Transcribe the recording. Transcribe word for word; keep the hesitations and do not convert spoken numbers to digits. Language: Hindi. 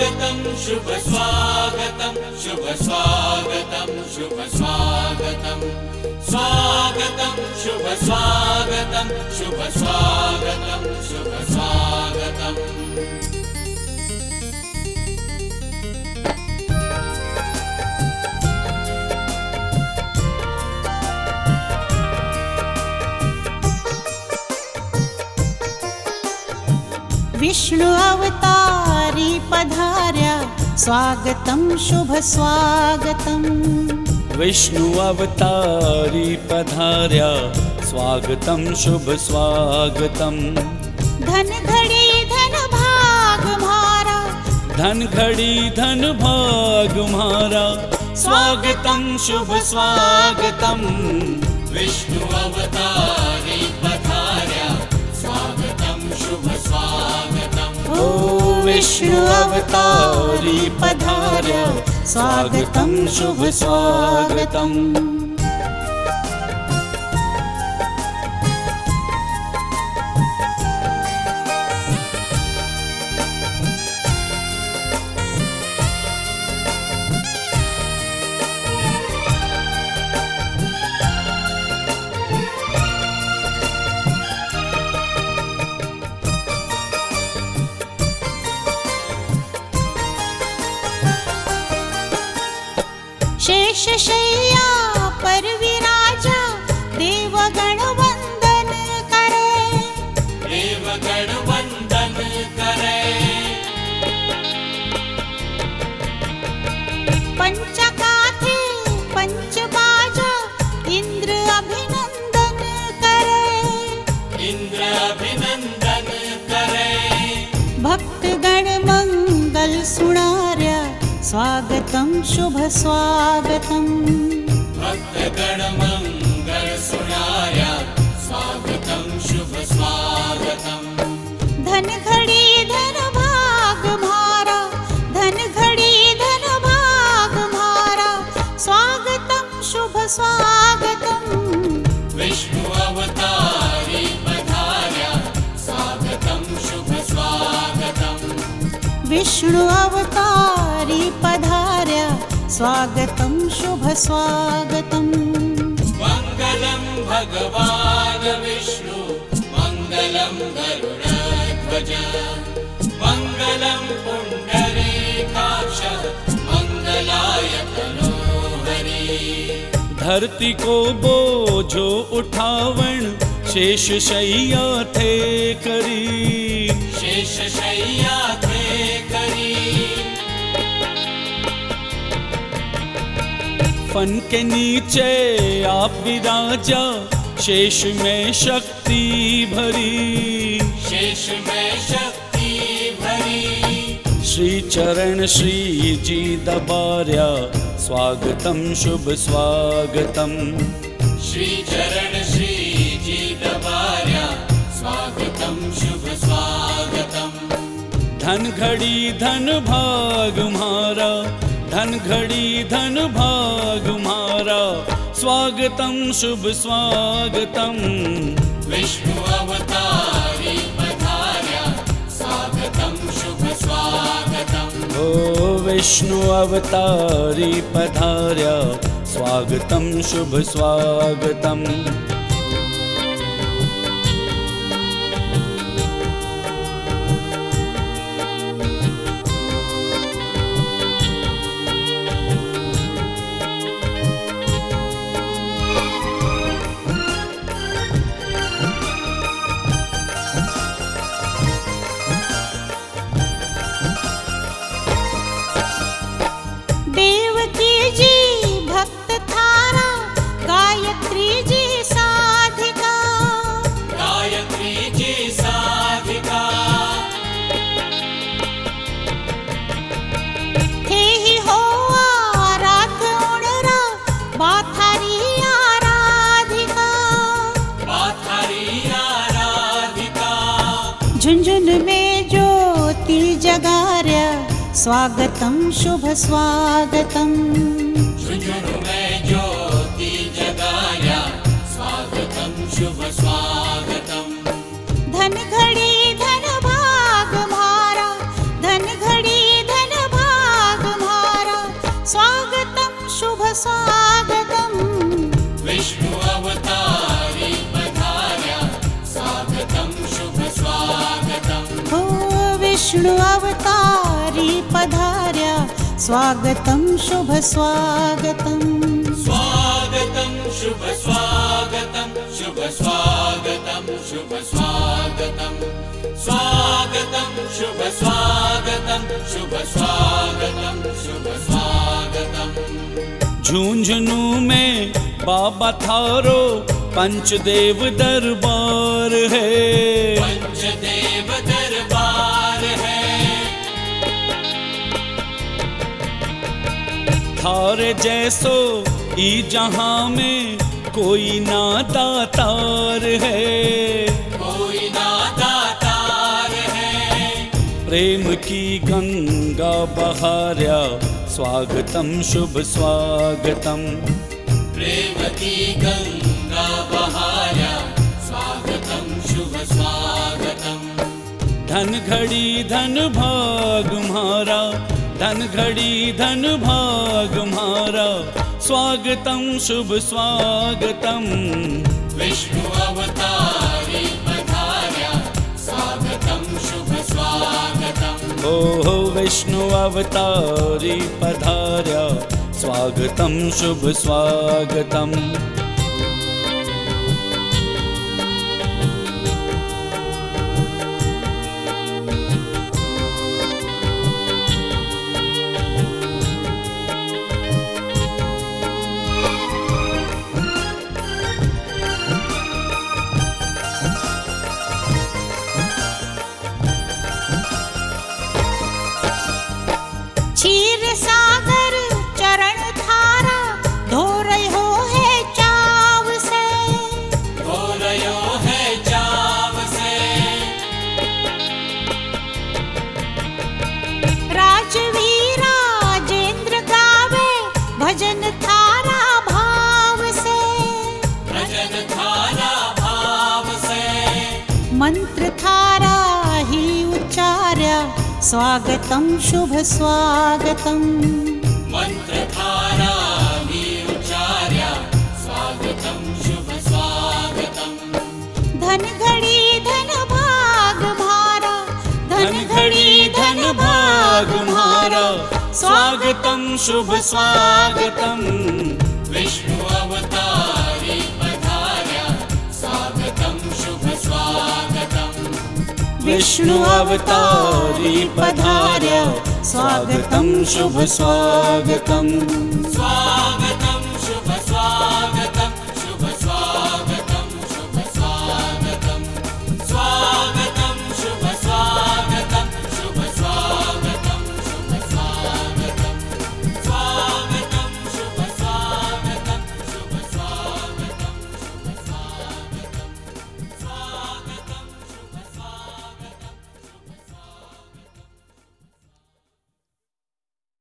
स्वागतं शुभ स्वागतं शुभ स्वागतं शुभ स्वागतं स्वागतं शुभ स्वागतं शुभ स्वागतं शुभ स्वागतं विष्णु अवतारी पधार्या स्वागतं शुभ स्वागतं विष्णु अवतारी पधार्या स्वागतं शुभ स्वागतं धन घड़ी धन भाग म्हारा धन घड़ी धन भाग म्हारा स्वागतं शुभ स्वागतं विष्णु अवतारी पधार्या स्वागतं शुभ स्वागतं ओ विष्णु अवतारी पधार्या स्वागतं शुभ स्वागतं शेष शैया पर विराजा देवगण वंदन करे देवगण वंदन करे पंचकाथे पंच बाजा इंद्र अभिनंदन करे इंद्र अभिनंदन करे भक्तगण मंगल सुनार्या स्वागतं शुभ स्वागतं भक्तगण मंगल सुनार्या स्वागतं शुभ स्वागतं धन घड़ी धन भाग म्हारा धन घड़ी धन भाग म्हारा स्वागतं शुभ स्वागतं विष्णु अवतारी पधार्या स्वागतं शुभ स्वागतं विष्णु अवतारी पधार्या स्वागतं शुभ स्वागतं मङ्गलं भगवान् विष्णु मङ्गलं गरुडध्वज मङ्गलं पुण्डरीकाक्ष मङ्गलाय तनोहरि धरती को बोझो उठावण शेष शैया थे करी शेष शैया थे करी फन के नीचे आप विराजा शेष में शक्ति भरी शेष में शक्ति भरी श्री चरण श्री जी दबार्या स्वागतं शुभ स्वागतं श्री चरण श्री जी दबार्या स्वागतं शुभ स्वागतं धन घड़ी धन भाग म्हारा धन घड़ी धन भाग म्हारा स्वागतं शुभ स्वागतं विष्णु अवतारी पधार्या स्वागतं शुभ स्वागतं ओ विष्णु अवतारी पधार्या स्वागतं शुभ स्वागतं देवकी जी भक्त थारा गायत्री जी साधिका गायत्री जी साधिका थे ही हो आराध उणरा बाथारी आराधिका पाथारी आराधिका झुंझुन में ज्योति जगार्या स्वागतं शुभ स्वागतं झुंझुनु में ज्योति जगाया स्वागतं शुभ स्वागतं धन घड़ी धन भाग म्हारा धन घड़ी धन विष्णु अवतारी पधार्या स्वागतं शुभ स्वागतं स्वागतं शुभ स्वागतं शुभ स्वागतं शुभ स्वागतं स्वागतं शुभ स्वागतं शुभ स्वागतं शुभ स्वागतं झुंझुनू में बाबा थारो पंचदेव दरबार है पंचदेव दरबार है थारे जैसो ई जहां में कोई ना दातार है कोई ना दातार है प्रेम की गंगा बहार्या स्वागतं शुभ स्वागतं प्रेम की गंगा बहाया स्वागतं शुभ स्वागतं धन घड़ी धन भाग म्हारा धन घड़ी धन भाग म्हारा स्वागतं शुभ स्वागतं विष्णु अवतारी पधार्या स्वागतं शुभ स्वागतं ओ विष्णु अवतारी पधार्या स्वागतं शुभ स्वागतं क्षीर सागर चरण थारा धो रहे हो है चाव से हो रयो है जाव से राजवीर राजेंद्र गावे भजन थारा भाव से भजन थारा भाव से मंत्र थारा ही उच्चार्या स्वागतं शुभ स्वागतं मंत्र थारा ही उच्चार्या स्वागतं शुभ स्वागतं धन घड़ी धन भाग भारा धन घड़ी धन भाग म्हारा स्वागतं शुभ स्वागतं विष्णु अवतारी पधार्या स्वागतं शुभ स्वागतं विष्णु अवतारी पधार्या स्वागतं शुभ स्वागतं स्वागतं